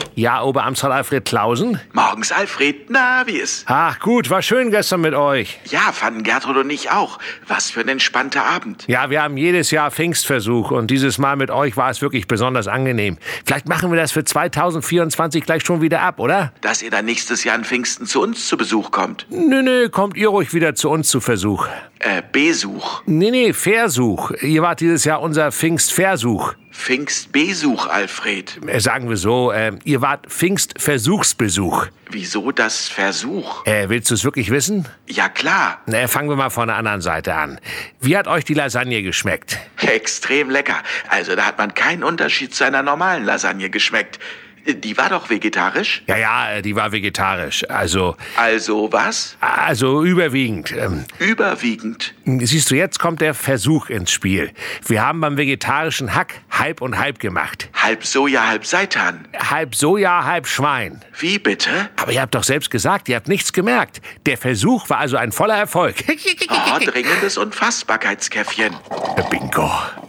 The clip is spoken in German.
Ja, Oberamtsrat Alfred Clausen? Morgens, Alfred. Na, wie ist? Ach gut, war schön gestern mit euch. Ja, fanden Gertrud und ich auch. Was für ein entspannter Abend. Ja, wir haben jedes Jahr Pfingstversuch und dieses Mal mit euch war es wirklich besonders angenehm. Vielleicht machen wir das für 2024 gleich schon wieder ab, oder? Dass ihr dann nächstes Jahr an Pfingsten zu uns zu Besuch kommt. Nö, kommt ihr ruhig wieder zu uns zu Versuch. Besuch. Nee, Versuch. Ihr wart dieses Jahr unser Pfingstversuch. Pfingstbesuch, Alfred. Sagen wir so, ihr wart Pfingstversuchsbesuch. Wieso das Versuch? Willst du es wirklich wissen? Ja, klar. Fangen wir mal von der anderen Seite an. Wie hat euch die Lasagne geschmeckt? Extrem lecker. Also da hat man keinen Unterschied zu einer normalen Lasagne geschmeckt. Die war doch vegetarisch? Ja, die war vegetarisch. Also was? Also überwiegend. Überwiegend. Siehst du, jetzt kommt der Versuch ins Spiel. Wir haben beim vegetarischen Hack halb und halb gemacht. Halb Soja, halb Seitan. Halb Soja, halb Schwein. Wie bitte? Aber ihr habt doch selbst gesagt, ihr habt nichts gemerkt. Der Versuch war also ein voller Erfolg. Oh, dringendes Unfassbarkeitskäffchen. Bingo.